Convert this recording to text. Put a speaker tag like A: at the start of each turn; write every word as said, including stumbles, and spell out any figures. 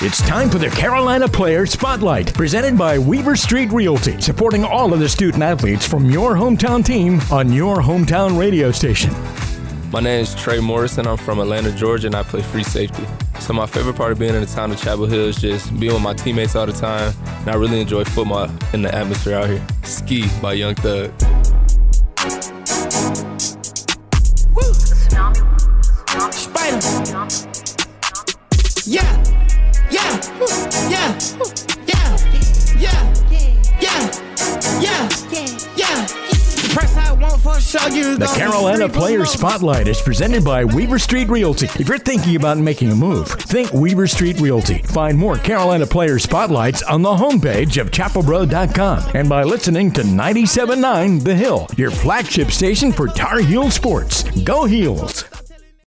A: It's time for the Carolina Player Spotlight, presented by Weaver Street Realty, supporting all of the student athletes from your hometown team on your hometown radio station.
B: My name is Trey Morrison. I'm from Atlanta, Georgia, and I play free safety. So my favorite part of being in the town of Chapel Hill is just being with my teammates all the time, and I really enjoy football and the atmosphere out here. Ski by Young Thug.
C: Woo! Spider. Yeah. Yeah, yeah, yeah, yeah, yeah, yeah, yeah. Press I want for sure you.
A: The Carolina Player Spotlight is presented by Weaver Street Realty. If you're thinking about making a move, think Weaver Street Realty. Find more Carolina Player Spotlights on the homepage of chapel bro dot com and by listening to ninety-seven point nine The Hill, your flagship station for Tar Heel sports. Go Heels!